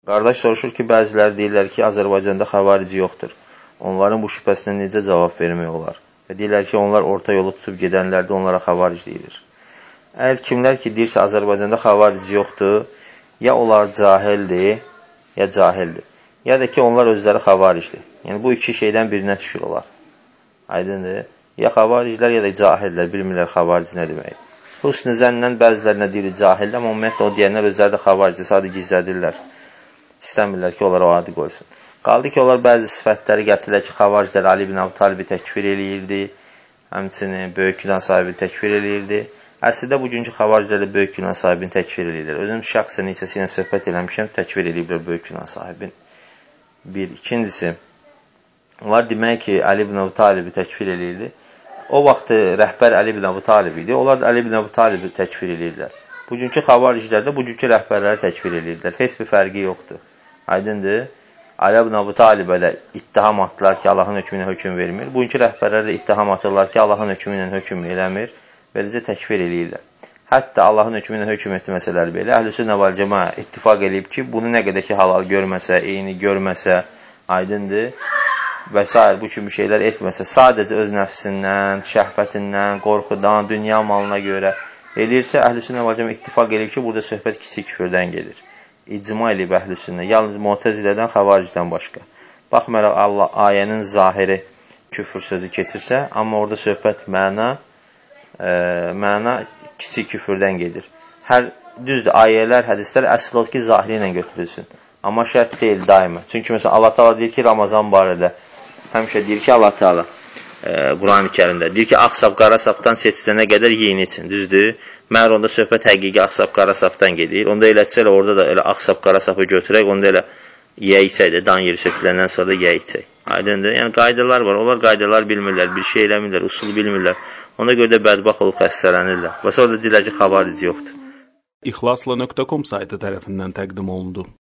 Qardaş soruşur ki, bəziləri deyirlər ki, Azərbaycanda xavarici yoxdur. Onların bu şübhəsinə necə cavab vermək olar? Və deyirlər ki, onlar orta yolu tutub gedənlərdə onlara xavaric deyilir. Əgər kimlər ki, deyirsə, Azərbaycanda xavarici yoxdur, ya onlar cahildir, ya cahildir. Ya da ki, onlar özləri xavaricdir. Yəni, bu iki şeydən birinə düşür olar. Aydındır. Ya xavariclər, ya da cahillər, bilmirlər xavarici nə deməkdir. Hüsnü zənnən bəzilərinə deyilir cahillər, amma ümumiyyətlə o deyənlər özləri də xavaricdir, sadə gizlədirlər. İstəmirlər ki, onlara o adı qoysun. Qaldı ki, onlar bəzi sifətləri gətirirlər ki, xavariclər Ali ibn Əbi Talibi təkfir eləyirdi, həmçinin böyük günah sahibini təkfir eləyirdi. Əslində, bugünkü xavariclərlə böyük günah sahibini təkfir eləyirlər. Özüm şəxsən neçəsi ilə söhbət eləmişəm, təkfir eləyiblər böyük günah sahibini. Bir. İkincisi, onlar demək ki, Ali ibn Əbi Talibi təkfir eləyirdi. O vaxt rəhbər Ali ibn Əbi Talib idi. Onlar da Ali ibn Əbi Talibi təkfir eləyirlər. Bugünkü xavariclər də bugünkü rəhbərləri təkfir eləyirlər. Heç bir fərqi yoxdur. Aydındır. Ali ibn Əbi Talibə də ittiham atdılar ki, Allahın hökmü ilə hökm vermir. Bugünkü rəhbərlər də ittiham atırlar ki, Allahın hökmü ilə hökm eləmir. Beləcə təkfir eləyirlər. Hətta Allahın hökmü ilə hökm etməsələr belə, Əhl-i-Sünnə vəl-Cəmaə ittifaq eləyib ki, bunu nə qədər ki halal görməsə, eyni görməsə, aydındır və s. bu kimi şeylər etməsə, sadəcə öz nəfsindən, şəhvətindən, qorxudan, dünya malına görə eləyirsə, Əhl-i-Sünnə vəl-Cəmaə ittifaq eləyib ki, burada söhbət kiçik küfrdən gedir. İcma eləyib Əhl-i-Sünnə, yalnız Mu'təzilədən, xavaricdən başqa. Baxmayaraq, Allah ayənin zahiri küfür sözü keçirsə, amma orada söhbət məna kiçik küfürdən gedir. Düzdür, ayələr, hədislər əsl odur ki, zahiri ilə götürülsün. Amma şərt deyil daima. Çünki məsələn, Allah Teala deyir ki, Ramazan barədə həmişə deyir ki, Allah Teala Quran-ı Kərimdə deyir ki, ağ sap, qara sapdan seçilənə qədər yeyin için, düzdür. Məhər onda söhbət həqiqi ağ sap, qara sapdan gedir. Onda elətsə elə orada da elə ağ sap, qara sapı götürək, onda elə yeyə içək də, dan yeri söküləndən sonra da yeyə içək. Aydındır. Yəni, qaydalar var. Onlar qaydalar bilmirlər, bir şey eləmirlər, usul bilmirlər. Ona görə də bədbax olub xəstələnirlər. Və sonra da deyirlər ki, xavarici yoxdur. İxlasla.com saytı tərəfindən təqdim olundu.